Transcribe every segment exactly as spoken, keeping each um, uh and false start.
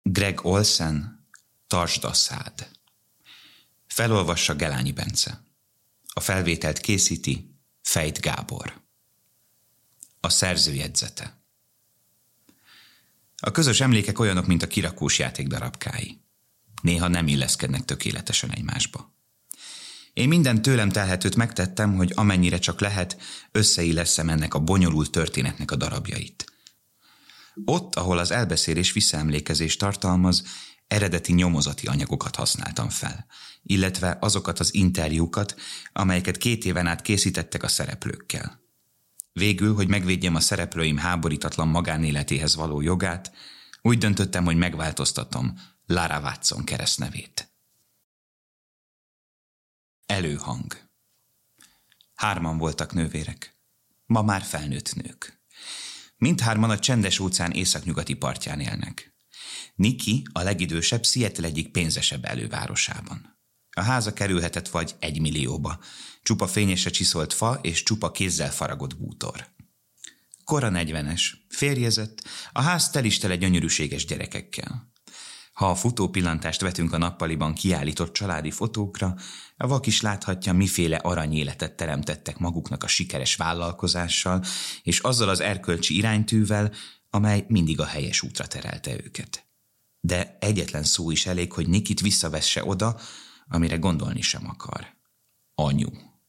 Greg Olsen, Tartsd a szád. Felolvassa Gelányi Bence. A felvételt készíti Fejt Gábor. A szerző jegyzete. A közös emlékek olyanok, mint a kirakós játék darabkái. Néha nem illeszkednek tökéletesen egymásba. Én minden tőlem telhetőt megtettem, hogy amennyire csak lehet, összeilleszem ennek a bonyolult történetnek a darabjait. Ott, ahol az elbeszélés visszaemlékezést tartalmaz, eredeti nyomozati anyagokat használtam fel, illetve azokat az interjúkat, amelyeket két éven át készítettek a szereplőkkel. Végül, hogy megvédjem a szereplőim háborítatlan magánéletéhez való jogát, úgy döntöttem, hogy megváltoztatom Lara Watson keresztnevét. Előhang. Hárman voltak nővérek. Ma már felnőtt nők. Mindhárman a Csendes óceán északnyugati partján élnek. Nikki, a legidősebb, Seattle egyik pénzesebb elővárosában. A háza kerülhetett vagy egy millióba. Csupa fényesre csiszolt fa és csupa kézzel faragott bútor. Kora negyvenes, férjezett, a ház tel is tele gyönyörűséges gyerekekkel. Ha a futópillantást vetünk a nappaliban kiállított családi fotókra, a vak is láthatja, miféle aranyéletet teremtettek maguknak a sikeres vállalkozással, és azzal az erkölcsi iránytűvel, amely mindig a helyes útra terelte őket. De egyetlen szó is elég, hogy Nikit visszavesse oda, amire gondolni sem akar. Anyu.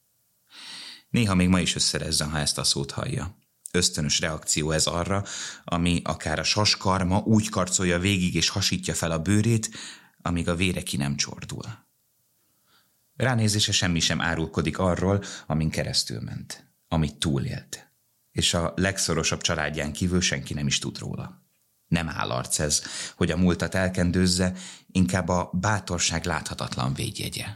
Néha még ma is összerezzen, ha ezt a szót hallja. Ösztönös reakció ez arra, ami akár a saskarma úgy karcolja végig és hasítja fel a bőrét, amíg a vére ki nem csordul. Ránézése semmi sem árulkodik arról, amin keresztül ment, amit túlélt, és a legszorosabb családján kívül senki nem is tud róla. Nem állarc ez, hogy a múltat elkendőzze, inkább a bátorság láthatatlan védjegye.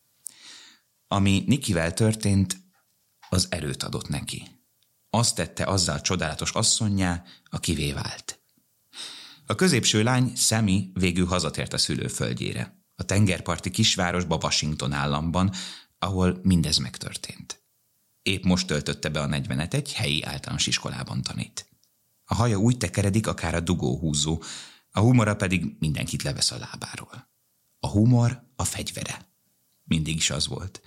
Ami Nikivel történt, az erőt adott neki. Azt tette azzal csodálatos asszonnyá, akivé vált. A középső lány, Sammy, végül hazatért a szülőföldjére, a tengerparti kisvárosba, Washington államban, ahol mindez megtörtént. Épp most töltötte be a negyvenet, egy helyi általános iskolában tanít. A haja úgy tekeredik, akár a dugóhúzó, a humora pedig mindenkit levesz a lábáról. A humor a fegyvere. Mindig is az volt.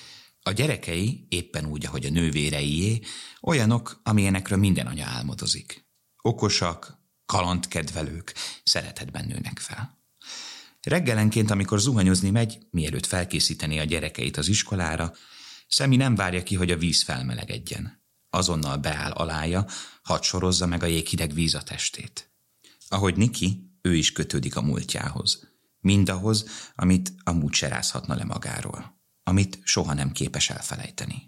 A gyerekei, éppen úgy, ahogy a nővéreié, olyanok, amilyenekről minden anya álmodozik. Okosak, kalandkedvelők, szeretetben nőnek fel. Reggelenként, amikor zuhanyozni megy, mielőtt felkészíteni a gyerekeit az iskolára, Sammy nem várja ki, hogy a víz felmelegedjen. Azonnal beáll alája, hadd sorozza meg a jéghideg víz a testét. Ahogy Nikki, ő is kötődik a múltjához. Mindahhoz, amit amúgy se rázhatna le magáról. Amit soha nem képes elfelejteni.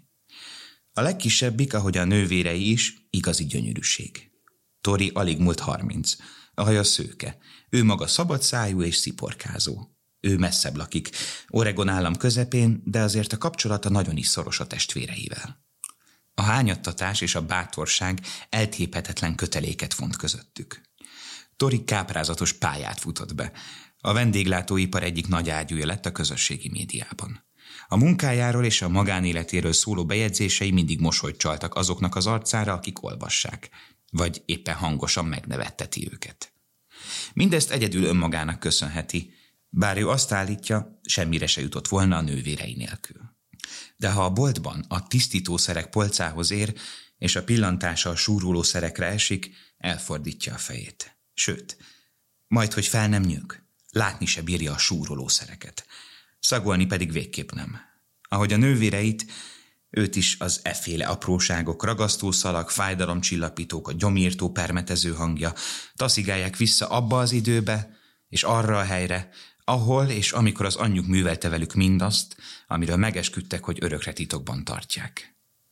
A legkisebbik, ahogy a nővérei is, igazi gyönyörűség. Tori alig múlt harminc, a haja szőke, ő maga szabadszájú és sziporkázó. Ő messzebb lakik, Oregon állam közepén, de azért a kapcsolata nagyon is szoros a testvéreivel. A hányattatás és a bátorság eltéphetetlen köteléket font közöttük. Tori káprázatos pályát futott be. A vendéglátóipar egyik nagy ágyúja lett a közösségi médiában. A munkájáról és a magánéletéről szóló bejegyzései mindig mosolyt csaltak azoknak az arcára, akik olvassák, vagy éppen hangosan megnevetteti őket. Mindezt egyedül önmagának köszönheti, bár ő azt állítja, semmire se jutott volna a nővérei nélkül. De ha a boltban a tisztítószerek polcához ér, és a pillantása a súrolószerekre esik, elfordítja a fejét. Sőt, majd, hogy fel nem nyög, látni se bírja a súrolószereket. Szagolni pedig végképp nem. Ahogy a nővéreit, őt is az efféle apróságok, ragasztószalag, fájdalomcsillapítók, a gyomírtó permetező hangja taszigálják vissza abba az időbe, és arra a helyre, ahol és amikor az anyjuk művelte velük mindazt, amiről megesküdtek, hogy örökre titokban tartják.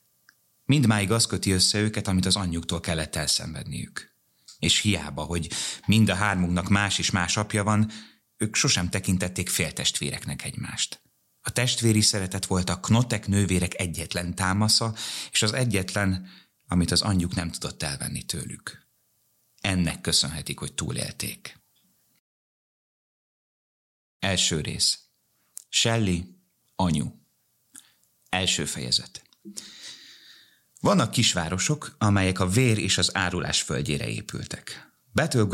Mindmáig az köti össze őket, amit az anyjuktól kellett elszenvedniük. És hiába, hogy mind a hármunknak más és más apja van, ők sosem tekintették féltestvéreknek egymást. A testvéri szeretet volt a Knotek nővérek egyetlen támasza, és az egyetlen, amit az anyjuk nem tudott elvenni tőlük. Ennek köszönhetik, hogy túlélték. Első rész. Shelley, anyu. Első fejezet. Vannak kisvárosok, amelyek a vér és az árulás földjére épültek. Battle